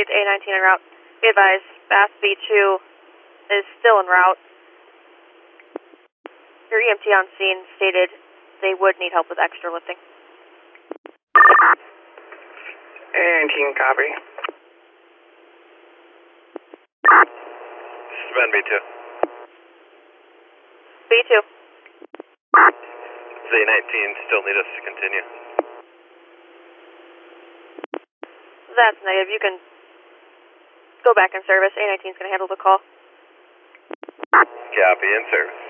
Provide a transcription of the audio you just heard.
A19 en route. Be advised, Bass B2 is still en route. Your EMT on scene stated they would need help with extra lifting. A19, copy. This is Ben B2. B2. Z19 still need us to continue. That's negative. You can go back in service. A19 is going to handle the call. Copy, in service.